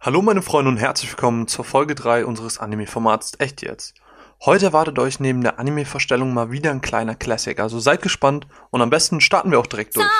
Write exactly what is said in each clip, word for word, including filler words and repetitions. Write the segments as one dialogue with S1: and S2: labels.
S1: Hallo meine Freunde und herzlich willkommen zur Folge drei unseres Anime-Formats Echt jetzt. Heute erwartet euch neben der Anime-Vorstellung mal wieder ein kleiner Classic, also seid gespannt und am besten starten wir auch direkt durch.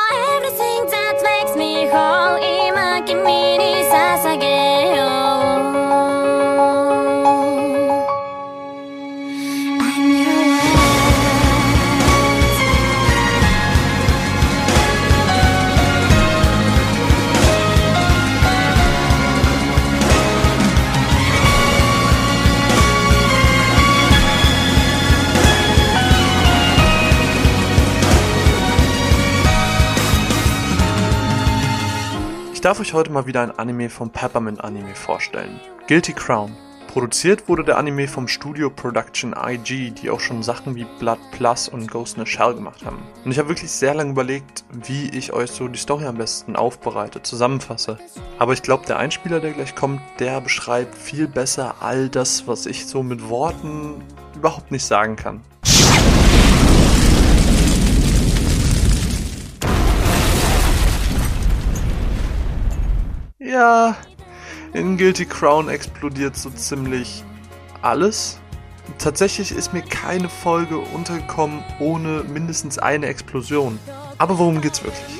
S1: Ich darf euch heute mal wieder ein Anime vom Peppermint Anime vorstellen. Guilty Crown. Produziert wurde der Anime vom Studio Production I G, die auch schon Sachen wie Blood Plus und Ghost in the Shell gemacht haben. Und ich habe wirklich sehr lange überlegt, wie ich euch so die Story am besten aufbereite, zusammenfasse. Aber ich glaube, der Einspieler, der gleich kommt, der beschreibt viel besser all das, was ich so mit Worten überhaupt nicht sagen kann. Ja, in Guilty Crown explodiert so ziemlich alles. Tatsächlich ist mir keine Folge untergekommen ohne mindestens eine Explosion. Aber worum geht's wirklich?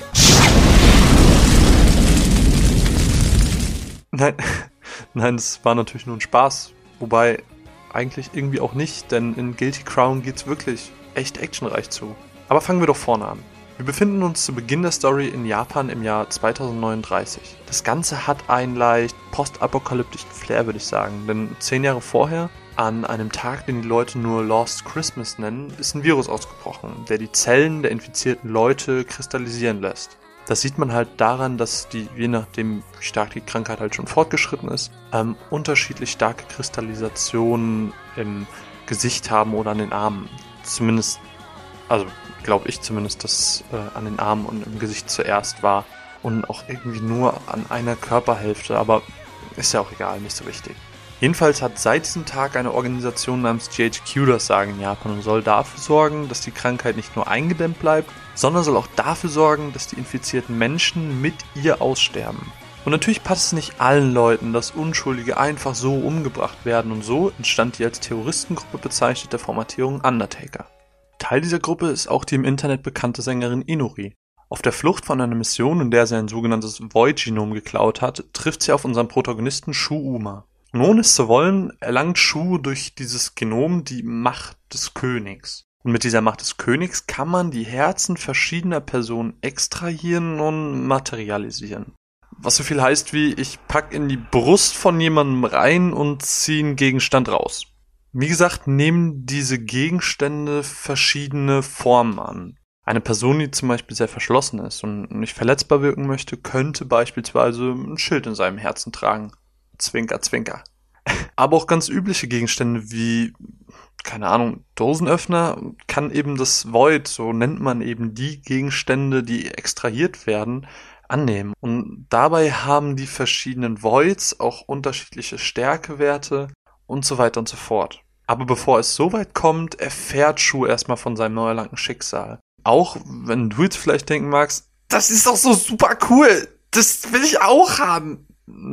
S1: Nein, nein, das war natürlich nur ein Spaß. Wobei eigentlich irgendwie auch nicht, denn in Guilty Crown geht's wirklich echt actionreich zu. Aber fangen wir doch vorne an. Wir befinden uns zu Beginn der Story in Japan im Jahr zweitausendneununddreißig. Das Ganze hat einen leicht postapokalyptischen Flair, würde ich sagen, denn zehn Jahre vorher, an einem Tag, den die Leute nur Lost Christmas nennen, ist ein Virus ausgebrochen, der die Zellen der infizierten Leute kristallisieren lässt. Das sieht man halt daran, dass die, je nachdem wie stark die Krankheit halt schon fortgeschritten ist, ähm, unterschiedlich starke Kristallisationen im Gesicht haben oder an den Armen. Zumindest, also glaube ich zumindest, dass äh, an den Armen und im Gesicht zuerst war und auch irgendwie nur an einer Körperhälfte, aber ist ja auch egal, nicht so wichtig. Jedenfalls hat seit diesem Tag eine Organisation namens G H Q das Sagen in Japan und soll dafür sorgen, dass die Krankheit nicht nur eingedämmt bleibt, sondern soll auch dafür sorgen, dass die infizierten Menschen mit ihr aussterben. Und natürlich passt es nicht allen Leuten, dass Unschuldige einfach so umgebracht werden, und so entstand die als Terroristengruppe bezeichnete Formatierung Undertaker. Teil dieser Gruppe ist auch die im Internet bekannte Sängerin Inuri. Auf der Flucht von einer Mission, in der sie ein sogenanntes Void-Genom geklaut hat, trifft sie auf unseren Protagonisten Shu Uma. Und ohne es zu wollen, erlangt Shu durch dieses Genom die Macht des Königs. Und mit dieser Macht des Königs kann man die Herzen verschiedener Personen extrahieren und materialisieren. Was so viel heißt wie, ich pack in die Brust von jemandem rein und ziehe einen Gegenstand raus. Wie gesagt, nehmen diese Gegenstände verschiedene Formen an. Eine Person, die zum Beispiel sehr verschlossen ist und nicht verletzbar wirken möchte, könnte beispielsweise ein Schild in seinem Herzen tragen. Zwinker, zwinker. Aber auch ganz übliche Gegenstände wie, keine Ahnung, Dosenöffner kann eben das Void, so nennt man eben die Gegenstände, die extrahiert werden, annehmen. Und dabei haben die verschiedenen Voids auch unterschiedliche Stärkewerte und so weiter und so fort. Aber bevor es so weit kommt, erfährt Shu erstmal von seinem neu erlangten Schicksal. Auch wenn du jetzt vielleicht denken magst, das ist doch so super cool, das will ich auch haben.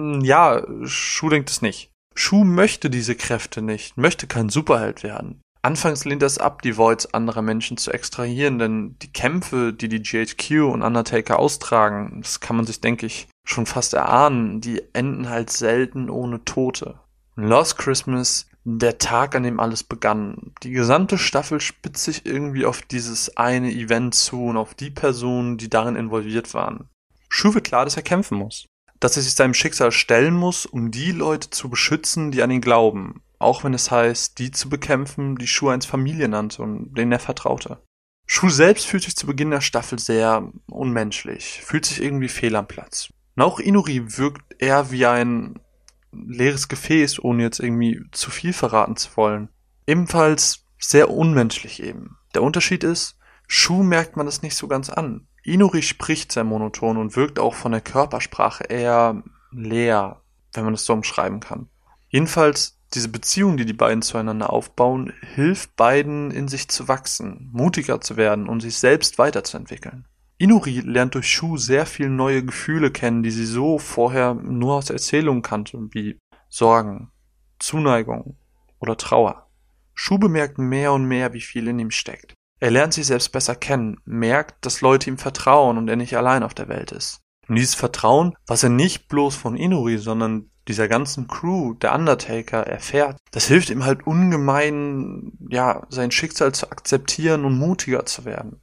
S1: Ja, Shu denkt es nicht. Shu möchte diese Kräfte nicht, möchte kein Superheld werden. Anfangs lehnt er es ab, die Voids anderer Menschen zu extrahieren, denn die Kämpfe, die die G H Q und Undertaker austragen, das kann man sich, denke ich, schon fast erahnen, die enden halt selten ohne Tote. Lost Christmas, der Tag, an dem alles begann. Die gesamte Staffel spitzt sich irgendwie auf dieses eine Event zu und auf die Personen, die darin involviert waren. Shu wird klar, dass er kämpfen muss. Dass er sich seinem Schicksal stellen muss, um die Leute zu beschützen, die an ihn glauben. Auch wenn es heißt, die zu bekämpfen, die Shu einst Familie nannte und denen er vertraute. Shu selbst fühlt sich zu Beginn der Staffel sehr unmenschlich, fühlt sich irgendwie fehl am Platz. Und auch Inuri wirkt eher wie ein leeres Gefäß, ohne jetzt irgendwie zu viel verraten zu wollen. Ebenfalls sehr unmenschlich eben. Der Unterschied ist, Shu merkt man das nicht so ganz an. Inuri spricht sehr monoton und wirkt auch von der Körpersprache eher leer, wenn man das so umschreiben kann. Jedenfalls, diese Beziehung, die die beiden zueinander aufbauen, hilft beiden in sich zu wachsen, mutiger zu werden und sich selbst weiterzuentwickeln. Inuri lernt durch Shu sehr viel neue Gefühle kennen, die sie so vorher nur aus Erzählungen kannte, wie Sorgen, Zuneigung oder Trauer. Shu bemerkt mehr und mehr, wie viel in ihm steckt. Er lernt sich selbst besser kennen, merkt, dass Leute ihm vertrauen und er nicht allein auf der Welt ist. Und dieses Vertrauen, was er nicht bloß von Inuri, sondern dieser ganzen Crew, der Undertaker, erfährt, das hilft ihm halt ungemein, ja, sein Schicksal zu akzeptieren und mutiger zu werden.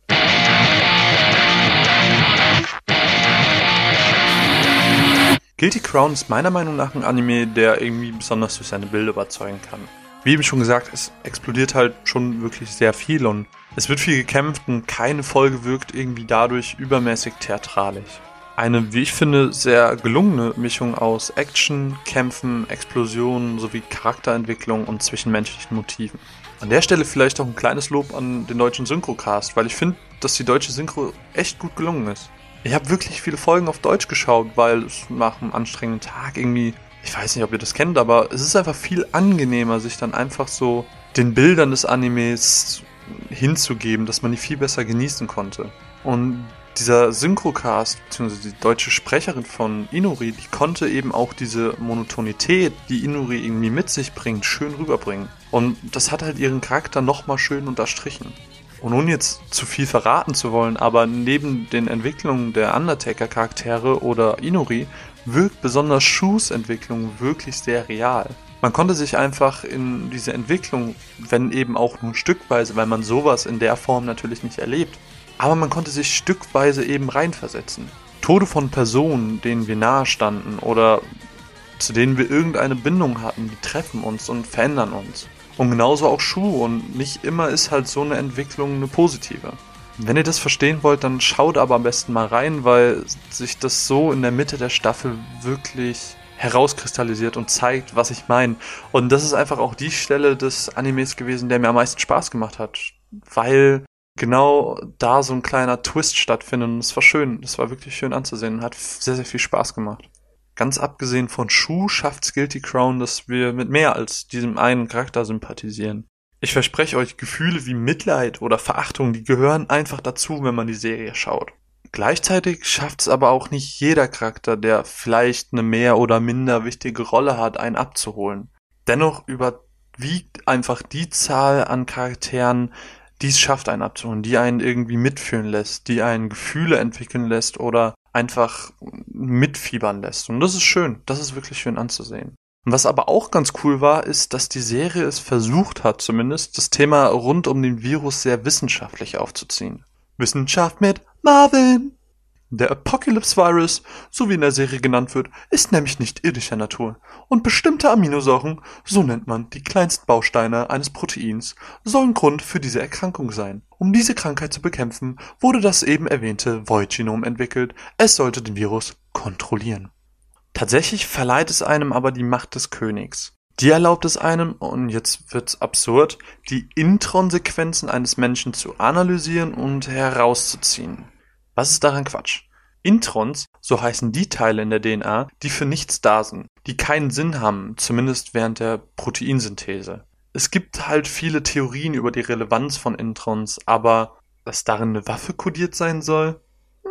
S1: Guilty Crown ist meiner Meinung nach ein Anime, der irgendwie besonders durch seine Bilder überzeugen kann. Wie eben schon gesagt, es explodiert halt schon wirklich sehr viel und es wird viel gekämpft und keine Folge wirkt irgendwie dadurch übermäßig theatralisch. Eine, wie ich finde, sehr gelungene Mischung aus Action, Kämpfen, Explosionen sowie Charakterentwicklung und zwischenmenschlichen Motiven. An der Stelle vielleicht auch ein kleines Lob an den deutschen Synchrocast, weil ich finde, dass die deutsche Synchro echt gut gelungen ist. Ich habe wirklich viele Folgen auf Deutsch geschaut, weil es nach einem anstrengenden Tag irgendwie, ich weiß nicht, ob ihr das kennt, aber es ist einfach viel angenehmer, sich dann einfach so den Bildern des Animes hinzugeben, dass man die viel besser genießen konnte. Und dieser Synchrocast, beziehungsweise die deutsche Sprecherin von Inuri, die konnte eben auch diese Monotonität, die Inuri irgendwie mit sich bringt, schön rüberbringen. Und das hat halt ihren Charakter nochmal schön unterstrichen. Und ohne jetzt zu viel verraten zu wollen, aber neben den Entwicklungen der Undertaker-Charaktere oder Inuri wirkt besonders Shus Entwicklung wirklich sehr real. Man konnte sich einfach in diese Entwicklung, wenn eben auch nur stückweise, weil man sowas in der Form natürlich nicht erlebt, aber man konnte sich stückweise eben reinversetzen. Tode von Personen, denen wir nahe standen oder zu denen wir irgendeine Bindung hatten, die treffen uns und verändern uns. Und genauso auch Shu, und nicht immer ist halt so eine Entwicklung eine positive. Wenn ihr das verstehen wollt, dann schaut aber am besten mal rein, weil sich das so in der Mitte der Staffel wirklich herauskristallisiert und zeigt, was ich meine. Und das ist einfach auch die Stelle des Animes gewesen, der mir am meisten Spaß gemacht hat, weil genau da so ein kleiner Twist stattfindet und es war schön, es war wirklich schön anzusehen und hat sehr, sehr viel Spaß gemacht. Ganz abgesehen von Shu schafft's Guilty Crown, dass wir mit mehr als diesem einen Charakter sympathisieren. Ich verspreche euch, Gefühle wie Mitleid oder Verachtung, die gehören einfach dazu, wenn man die Serie schaut. Gleichzeitig schafft's aber auch nicht jeder Charakter, der vielleicht eine mehr oder minder wichtige Rolle hat, einen abzuholen. Dennoch überwiegt einfach die Zahl an Charakteren, die es schafft, einen abzuholen, die einen irgendwie mitfühlen lässt, die einen Gefühle entwickeln lässt oder einfach mitfiebern lässt. Und das ist schön, das ist wirklich schön anzusehen. Und was aber auch ganz cool war, ist, dass die Serie es versucht hat, zumindest das Thema rund um den Virus sehr wissenschaftlich aufzuziehen. Wissenschaft mit Marvin! Der Apocalypse-Virus, so wie in der Serie genannt wird, ist nämlich nicht irdischer Natur. Und bestimmte Aminosäuren, so nennt man die kleinsten Bausteine eines Proteins, sollen Grund für diese Erkrankung sein. Um diese Krankheit zu bekämpfen, wurde das eben erwähnte Void-Genom entwickelt. Es sollte den Virus kontrollieren. Tatsächlich verleiht es einem aber die Macht des Königs. Die erlaubt es einem, und jetzt wird's absurd, die Intron-Sequenzen eines Menschen zu analysieren und herauszuziehen. Was ist daran Quatsch? Introns, so heißen die Teile in der D N A, die für nichts da sind, die keinen Sinn haben, zumindest während der Proteinsynthese. Es gibt halt viele Theorien über die Relevanz von Introns, aber dass darin eine Waffe kodiert sein soll?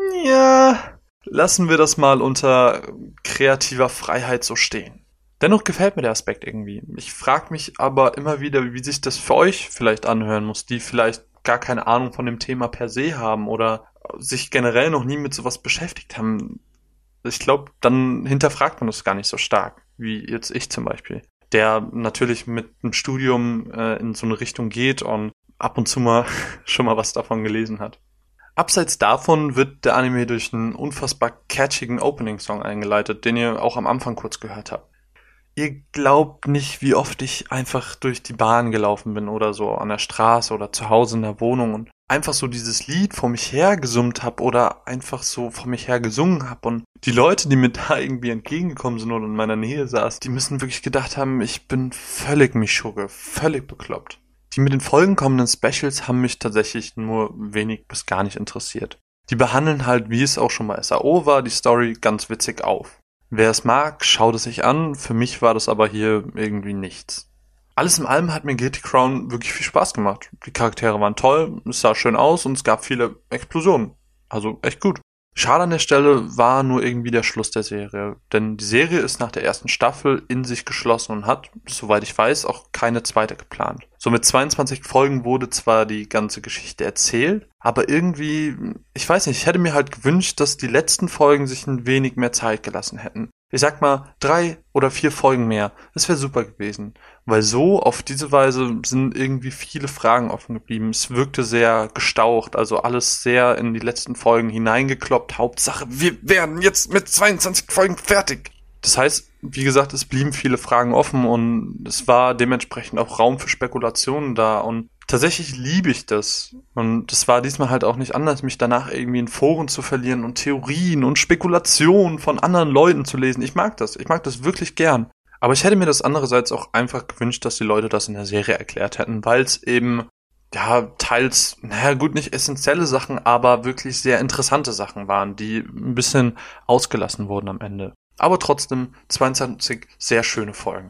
S1: Ja, lassen wir das mal unter kreativer Freiheit so stehen. Dennoch gefällt mir der Aspekt irgendwie. Ich frage mich aber immer wieder, wie sich das für euch vielleicht anhören muss, die vielleicht gar keine Ahnung von dem Thema per se haben oder sich generell noch nie mit sowas beschäftigt haben. Ich glaube, dann hinterfragt man das gar nicht so stark, wie jetzt ich zum Beispiel, der natürlich mit einem Studium äh, in so eine Richtung geht und ab und zu mal schon mal was davon gelesen hat. Abseits davon wird der Anime durch einen unfassbar catchigen Opening-Song eingeleitet, den ihr auch am Anfang kurz gehört habt. Ihr glaubt nicht, wie oft ich einfach durch die Bahn gelaufen bin oder so an der Straße oder zu Hause in der Wohnung und einfach so dieses Lied vor mich her gesummt habe oder einfach so vor mich her gesungen habe. Und die Leute, die mir da irgendwie entgegengekommen sind oder in meiner Nähe saßen, die müssen wirklich gedacht haben, ich bin völlig Mischugge, völlig bekloppt. Die mit den folgenkommenden Specials haben mich tatsächlich nur wenig bis gar nicht interessiert. Die behandeln halt, wie es auch schon bei S A O war, die Story ganz witzig auf. Wer es mag, schaut es sich an. Für mich war das aber hier irgendwie nichts. Alles in allem hat mir Guilty Crown wirklich viel Spaß gemacht. Die Charaktere waren toll, es sah schön aus und es gab viele Explosionen. Also echt gut. Schade an der Stelle war nur irgendwie der Schluss der Serie, denn die Serie ist nach der ersten Staffel in sich geschlossen und hat, soweit ich weiß, auch keine zweite geplant. So mit zweiundzwanzig Folgen wurde zwar die ganze Geschichte erzählt, aber irgendwie, ich weiß nicht, ich hätte mir halt gewünscht, dass die letzten Folgen sich ein wenig mehr Zeit gelassen hätten. Ich sag mal, drei oder vier Folgen mehr, das wäre super gewesen. Weil so, auf diese Weise sind irgendwie viele Fragen offen geblieben. Es wirkte sehr gestaucht, also alles sehr in die letzten Folgen hineingekloppt. Hauptsache, wir werden jetzt mit zweiundzwanzig Folgen fertig. Das heißt, wie gesagt, es blieben viele Fragen offen und es war dementsprechend auch Raum für Spekulationen da. Und tatsächlich liebe ich das. Und es war diesmal halt auch nicht anders, mich danach irgendwie in Foren zu verlieren und Theorien und Spekulationen von anderen Leuten zu lesen. Ich mag das. Ich mag das wirklich gern. Aber ich hätte mir das andererseits auch einfach gewünscht, dass die Leute das in der Serie erklärt hätten, weil es eben, ja, teils, naja gut, nicht essentielle Sachen, aber wirklich sehr interessante Sachen waren, die ein bisschen ausgelassen wurden am Ende. Aber trotzdem zweiundzwanzig sehr schöne Folgen.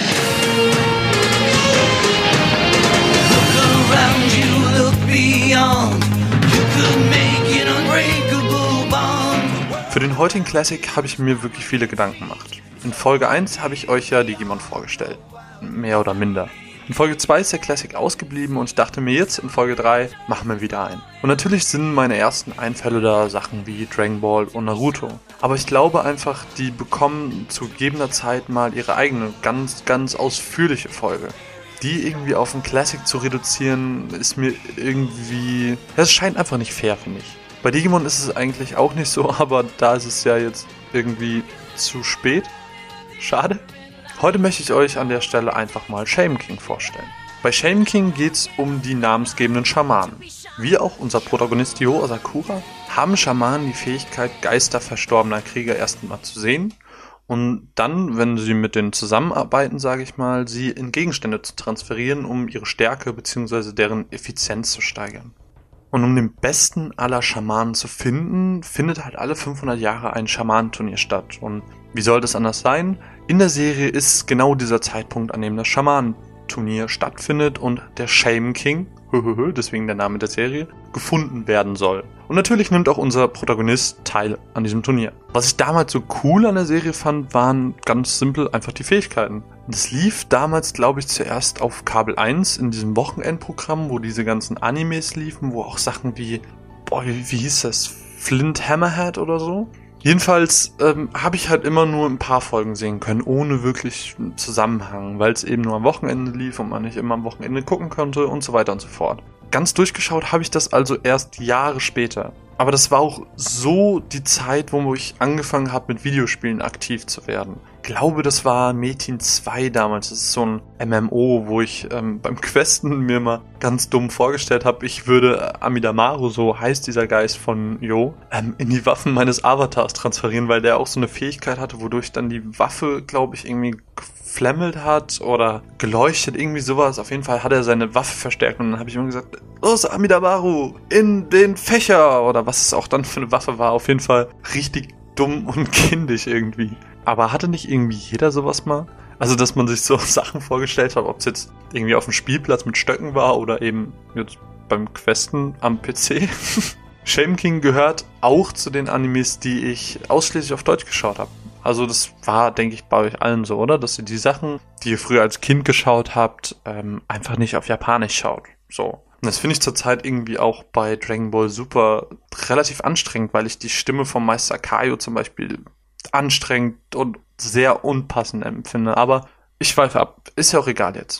S1: Für den heutigen Classic habe ich mir wirklich viele Gedanken gemacht. In Folge eins habe ich euch ja Digimon vorgestellt. Mehr oder minder. In Folge zwei ist der Classic ausgeblieben und ich dachte mir jetzt in Folge drei machen wir wieder ein. Und natürlich sind meine ersten Einfälle da Sachen wie Dragon Ball und Naruto. Aber ich glaube einfach, die bekommen zu gegebener Zeit mal ihre eigene, ganz, ganz ausführliche Folge. Die irgendwie auf einen Classic zu reduzieren, ist mir irgendwie... Das scheint einfach nicht fair, finde ich. Bei Digimon ist es eigentlich auch nicht so, aber da ist es ja jetzt irgendwie zu spät. Schade. Heute möchte ich euch an der Stelle einfach mal Shaman King vorstellen. Bei Shaman King geht es um die namensgebenden Schamanen. Wie auch unser Protagonist Ryo Asakura haben Schamanen die Fähigkeit, Geister verstorbener Krieger erst einmal zu sehen und dann, wenn sie mit denen zusammenarbeiten, sage ich mal, sie in Gegenstände zu transferieren, um ihre Stärke bzw. deren Effizienz zu steigern. Und um den besten aller Schamanen zu finden, findet halt alle fünfhundert Jahre ein Schamanenturnier statt. Und wie soll das anders sein? In der Serie ist genau dieser Zeitpunkt, an dem das Schamanenturnier stattfindet und der Shaman King, deswegen der Name der Serie, gefunden werden soll. Und natürlich nimmt auch unser Protagonist teil an diesem Turnier. Was ich damals so cool an der Serie fand, waren ganz simpel einfach die Fähigkeiten. Das lief damals, glaube ich, zuerst auf Kabel eins in diesem Wochenendprogramm, wo diese ganzen Animes liefen, wo auch Sachen wie, boah, wie, wie hieß das, Flint Hammerhead oder so? Jedenfalls ähm, habe ich halt immer nur ein paar Folgen sehen können, ohne wirklich Zusammenhang, weil es eben nur am Wochenende lief und man nicht immer am Wochenende gucken konnte und so weiter und so fort. Ganz durchgeschaut habe ich das also erst Jahre später. Aber das war auch so die Zeit, wo ich angefangen habe, mit Videospielen aktiv zu werden. Ich glaube, das war Metin zwei damals. Das ist so ein M M O, wo ich ähm, beim Questen mir mal ganz dumm vorgestellt habe, ich würde Amidamaru, so heißt dieser Geist von Yo, ähm, in die Waffen meines Avatars transferieren, weil der auch so eine Fähigkeit hatte, wodurch dann die Waffe, glaube ich, irgendwie geflammelt hat oder geleuchtet, irgendwie sowas. Auf jeden Fall hat er seine Waffe verstärkt und dann habe ich immer gesagt, los Amidamaru, in den Fächer oder was es auch dann für eine Waffe war. Auf jeden Fall richtig dumm und kindisch irgendwie. Aber hatte nicht irgendwie jeder sowas mal? Also, dass man sich so Sachen vorgestellt hat, ob es jetzt irgendwie auf dem Spielplatz mit Stöcken war oder eben jetzt beim Questen am P C. Shaman King gehört auch zu den Animes, die ich ausschließlich auf Deutsch geschaut habe. Also das war, denke ich, bei euch allen so, oder? Dass ihr die Sachen, die ihr früher als Kind geschaut habt, ähm, einfach nicht auf Japanisch schaut. So. Und das finde ich zurzeit irgendwie auch bei Dragon Ball Super relativ anstrengend, weil ich die Stimme vom Meister Kaio zum Beispiel anstrengend und sehr unpassend empfinde. Aber ich schweife ab. Ist ja auch egal jetzt.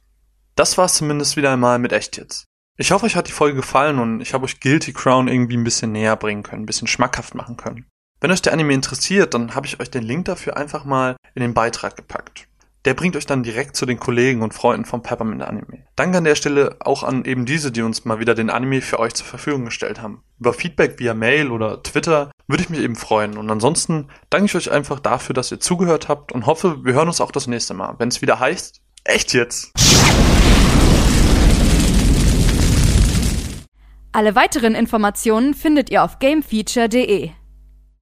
S1: Das war's zumindest wieder einmal mit Echt jetzt. Ich hoffe, euch hat die Folge gefallen und ich habe euch Guilty Crown irgendwie ein bisschen näher bringen können, ein bisschen schmackhaft machen können. Wenn euch der Anime interessiert, dann habe ich euch den Link dafür einfach mal in den Beitrag gepackt. Der bringt euch dann direkt zu den Kollegen und Freunden von Peppermint Anime. Danke an der Stelle auch an eben diese, die uns mal wieder den Anime für euch zur Verfügung gestellt haben. Über Feedback via Mail oder Twitter würde ich mich eben freuen. Und ansonsten danke ich euch einfach dafür, dass ihr zugehört habt und hoffe, wir hören uns auch das nächste Mal, wenn es wieder heißt, echt jetzt!
S2: Alle weiteren Informationen findet ihr auf gamefeature punkt de.